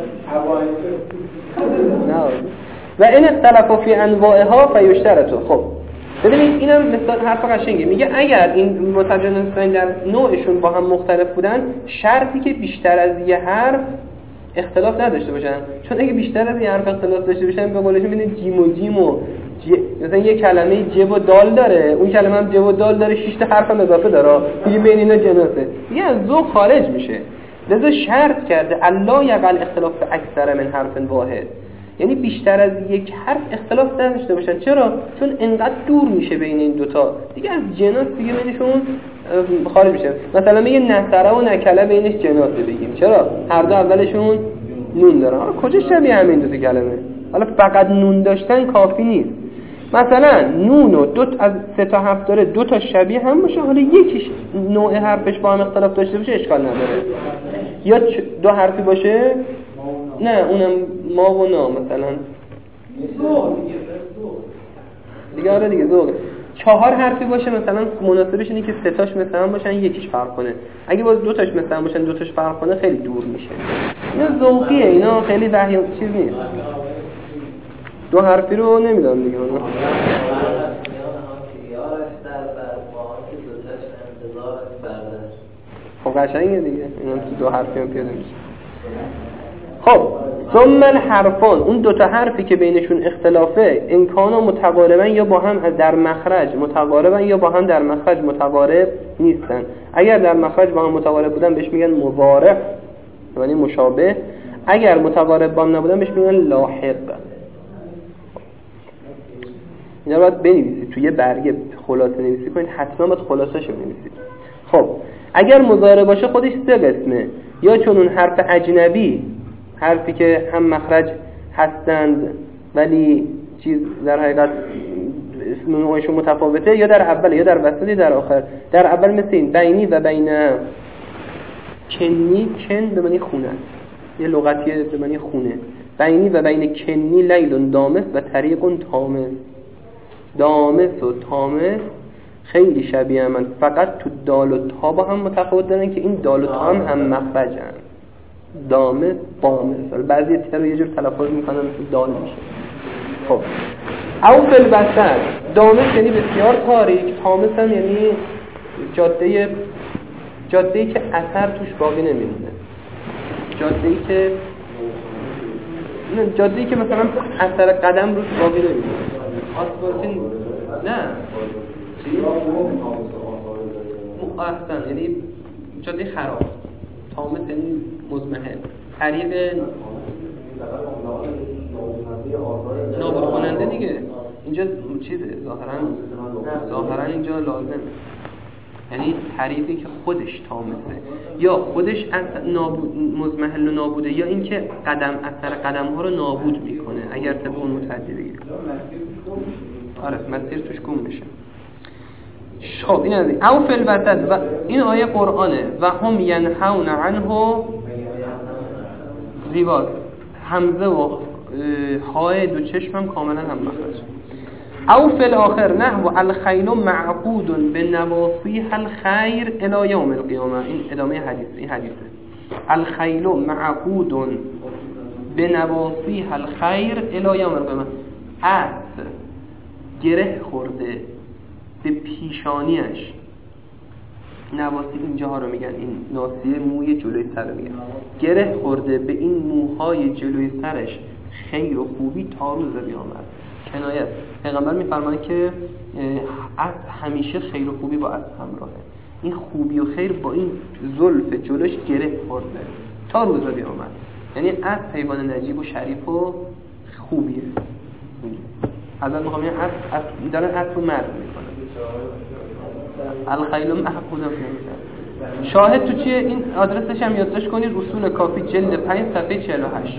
S1: نه و این اختلاف فی انواعها فیشترط. خب ببینید اینم مثال حرف قشنگه. میگه اگر این متجانسین در نوعشون با هم مختلف بودن، شرطی که بیشتر از یه حرف اختلاف نداشته باشن. چون اگه بیشتر از یه حرف اختلاف داشته باشن، به قولشون میگن جیم و مثلا یه کلمه ج و دال داره، اون کلمه هم ج و دال داره، 6 تا حرف هم اضافه داره، دیگه بین اینا جناسه، دیگه از ذوق خارج میشه. لذا شرط کرده الله یقل اختلاف اکثر من حرف واحد، یعنی بیشتر از یک حرف اختلاف نداشته باشن. چرا؟ چون انقدر دور میشه بین این دوتا، دیگه از جناس دیگه بینشون خارج میشه. مثلا میگه نصره و نکله بینش جناسه بگیم، چرا؟ هر دو اولشون نون دارن. حالا کجا شبیه همین دو تا کلمه؟ حالا فقط نون داشتن کافی نیست. مثلا نون و دو از 3 تا حرف داره، 2 تا شبیه هم باشه، حالا یکیش نوع حرفش با هم اختلاف داشته باشه اشکال نداره. یا 2 حرفی باشه، نه اونم ما و نا مثلا دیگه. آره دیگه ذوق. 4 حرفی باشه مثلا مناسبش اینه که 3 تاش مثلا باشن یکیش فرق کنه. اگه باز 2 تاش مثلا باشن 2 تاش فرق کنه خیلی دور میشه. اینا ذوقیه، اینا خیلی وحی چیز نیست. 2 حرفی رو نمیدونم دیگه اونا. خب قشنگه دیگه، اینا تو 2 حرفی هم پیاده میشه. خب ثم الحرفان، اون 2 تا حرفی که بینشون اختلافه، امکانا متقاربن یا با هم در مخرج متقاربن یا با هم در مخرج متقارب نیستن. اگر در مخرج با هم متقارب بودن بهش میگن مضارع، یعنی مشابه. اگر متقارب با هم نبودن بهش میگن لاحق. اینا رو باید بنویسید توی برگه، خلاصه نویسی کنید، حتما باید خلاصه‌شو بنویسید. خب اگر مضارع باشه خودش 3 قسمه، یا چون اون حرف اجنبی، حرفی که هم مخرج هستند ولی چیز در حقیقت نوعشون متفاوته، یا در اول یا در وسط یا در آخر. در اول مثل این بینی و بین کنی، کن به معنی خونه، یه لغتیه به معنی خونه. بینی و بین کنی لیل دامس و طریق تامس. دامس و تامس خیلی شبیه هم، فقط تو دال و تا با هم متفاوت دارن که این دال و تا هم مخرجن. دامس بامس، بعضی تیتر رو یه جور تلفظ میکنن مثل دال میشه. خب او فی الوسط، دامس یعنی بسیار تاریک، تامس هم یعنی جاده‌ای که اثر توش باقی نمیمونه، جاده‌ای که مثلا اثر قدم روش باقی نمیمونه. آسفالتین نه احسن، یعنی جاده خراب. تامس یعنی مزمحل، طریق نابود کننده دیگه. اینجا چیزه ظاهرا اینجا لازمه، یعنی طریقی که خودش تامسه، یا خودش مزمحل و نابوده، یا اینکه اثر قدم ها رو نابود میکنه اگر طبق اون متعدی بگیریم. آره مسیر توش گم میشه. خب این از این او فی الوسط، و این آیه قرآنه. و هم ینهون عنه زیباست، همزه و های 2 چشم هم کاملا هم مخرج. او فی الاخر نحو الخیل معقود به نواصیح الخیر الی یوم القیامه. این ادامه حدیث، این حدیثه. الخیل معقود به نواصیح الخیر الی یوم القیامه. اسب گره خورده به پیشانیش، نواصی اینجاها رو میگن، این ناصیه موی جلوی سر میگن، گره خورده به این موهای جلوی سرش خیر و خوبی تا روز قیامت. کنایت پیغمبر میفرماید که اسب همیشه خیر و خوبی با اسب همراهه. این خوبی و خیر با این زلف جلوش گره خورده تا روز قیامت. یعنی اسب حیوان نجیب و شریف و خوبیه. حضرت میخوام این اسب دارن اسب رو مرد میکنن. الخیل معقود شاهد تو چیه؟ این آدرسش هم یادداشت کنید. اصول کافی جلد 5 صفحه 48.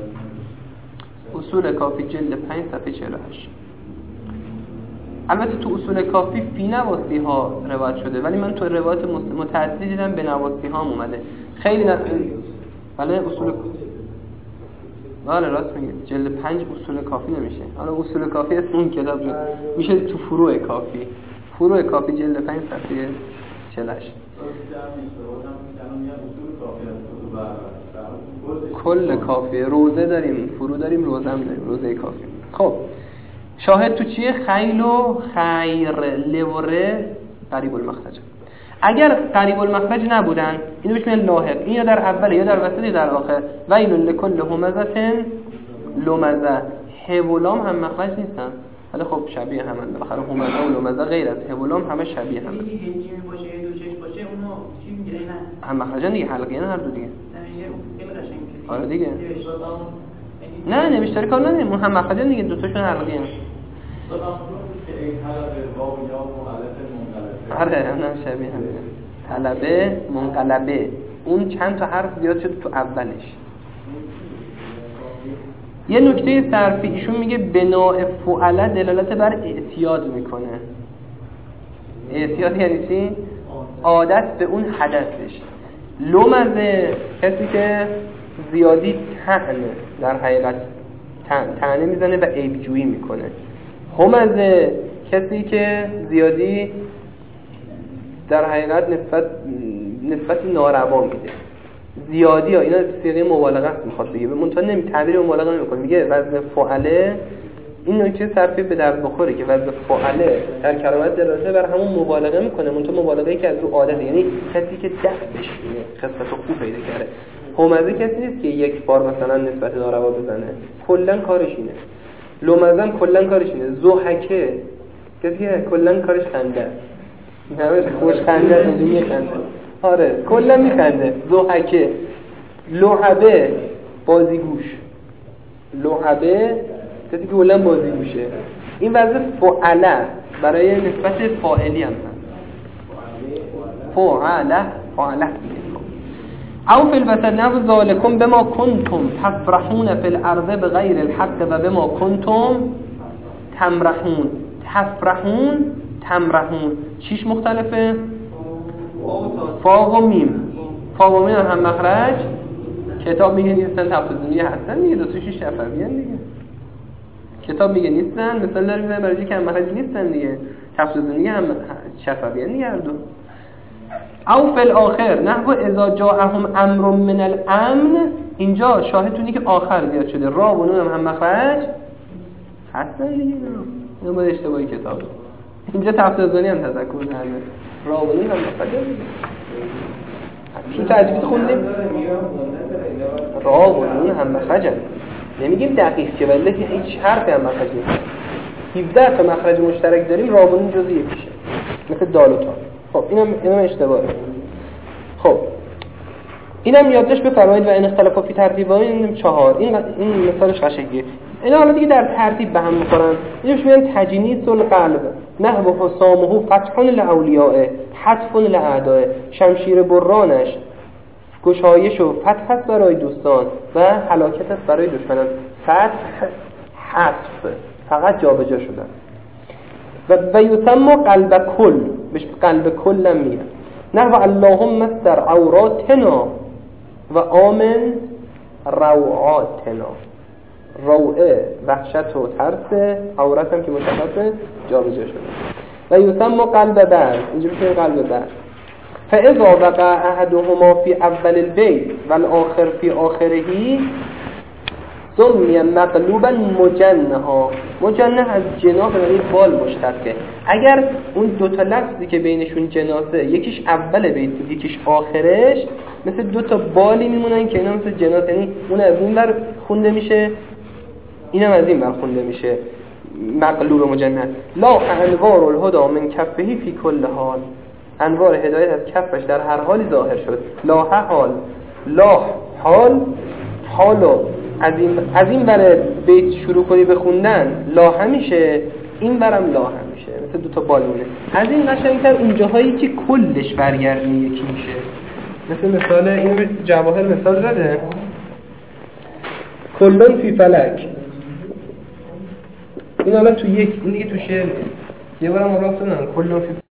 S1: اصول کافی جلد 5 صفحه 48. البته تو اصول کافی فی نواسی ها روایت شده، ولی من تو روایت متعددی دیدم به نواسی ها اومده. خیلی بله اصول بله راست میگید، جلد 5 اصول کافی نمیشه. حالا اصول کافی اسم اون کتاب شد، میشه تو فروع کافی. فروع کافی جلد 5 صفحه 48. کل کافی روزه داریم، فروع داریم، روزه هم داریم، روزه کافی. خب شاهد تو چیه؟ خیل و خیر لوره قریب المخرج. اگر قریب المخرج نبودن اینو بهش میگن لاحق. این یا در اول یا در وسط یا در آخر. ویل لکل همزه لمزه. ه و لام هم مخرج نیستن، ولی خب شبیه همن. بالاخره همزه و لمزه غیر از ه و لام همه شبیه همن.
S2: یکی هجی باشه دو چش باشه اونو چی میگه؟ نه
S1: هم مخرجن دیگه، حلقیه هر دو دیگه.
S2: نه خیلی قشنگه.
S1: آره دیگه. نه نوشتاری کار نداریم، هم مخرجن دیگه، دو تاشون حلقیه هم. آره اونم شبیه هم. طلبه منقلبه، اون چند تا حرف زیاد شد تو اولش. یه نکته صرفی ایشون میگه بناء فعله دلالت بر اعتیاد میکنه. اعتیاد یعنی چی؟ عادت به اون حدثش. لمزه کسی که زیادی طعن در حقیقت طعنه میزنه و عیبجویی میکنه. همزه کسی که زیادی در حقیقت نسبت ناروا میده. زیادی ها اینا صیغه مبالغه است میخواد بگه، منتها تعبیر مبالغه نمیکنه. میگه وزن فعله، این نکته صرفی به درد بخوره که وزن فعله در کلمات دلالت بر همون مبالغه میکنه، منتها مبالغه‌ای که از رو عادت، یعنی کسی که دستش اینه خصلت خوب پیدا کرده. همزه کسی نیست که یک بار مثلا نسبت ناروا بزنه، کلا کارش اینه. لمزم کلا کارش اینه. ضحکه کسی که کلا کارش خنده است، همش خوش خنده است، اینجوری خنده. آره کلا میخنده. ضحکه. لعبه بازیگوش. لعبه کسی که کلا بازیگوشه. این وزن فعله برای نسبت فاعلی هم هست. فعله او فی الوسط نحو ذالکم بما کنتم تفرحون فی الارض بغیر الحق و بما کنتم تمرحون. چیش مختلفه؟ فا و میم. فا و میم هم مخرج. کتاب میگه نیستن، تفسیری هستن دیگه، 2 شفوی ان دیگه. کتاب میگه نیستن، مثلا داریم میگه برای که هم مخرج نیستن دیگه، تفسیری هم شفوی ان دیگه هر دو. او فی الاخر نحو اذا جاءهم امر من الامن. اینجا شاهدتونی که آخر زیاد شده، را و نون هم مخرج هستن دیگه. اینو با اشتباهی کتاب اینجا تفسیری هم تذکر نمیده، را و نون هم مخرج دیگه. چون تجوید خوندیم را و نون هم مخرجن، نمیگیم دقیق که ولی هیچ حرفی هم مخرج نیست. 17 تا مخرج مشترک داریم، را و نون جزء یکیشه، مثل دال و تا. خب اینم اشتباهه. خب اینم یادداشت بفرمایید. و این اختلاف فی ترتیب این 4. این مثالش قشنگه. اینا حالا دیگه در ترتیب به هم میخورن. اینوش میگن تجنیس القلب نحو حسامه فتح لاولیاء حتف لاعداء. شمشیر برانش گشایش و فتح است برای دوستان و هلاکت است برای دشمنان. فتح حتف فقط جابجا شدن. و یسمى قلب کل، بهش قلب کل هم میگن. نحو اللهم استر عوراتنا و آمن روعاتنا. روعه وحشت و ترس، عورت هم که مشخصه جابجا شده. و یسمى قلب بر، اینجا میشه قلب بر. فاذا وقع احدهما فی اول البیت والآخر فی آخره سمی مقلوبا مجنها. مجنه از جناح به بال مشتقه. اگر اون دو تا لفظی که بینشون جناسه، یکیش اول بیت بود یکیش آخرش، مثل 2 تا بالی میمونن که اینا مثل جناس، یعنی اون از این بر خونده میشه اینم از این بر خونده میشه. مقلوب مجنه. لا انوار الهدى من کفه فی کل حال. انوار هدایت از کفش در هر حالی ظاهر شد. لا حال، لا حال، حالو از این بر بیت شروع کنی به خوندن لا همیشه، این برم لا همیشه. میشه، مثل دو تا بالونه. از این قشنگتر اون جاهایی که کلش برگردونی یکی میشه. مثال اینو جواهر مثال زده. کلون فی فلک. این الان تو یک، این دیگه تو شعر نیست. یه بارم مراد کنم کلون فی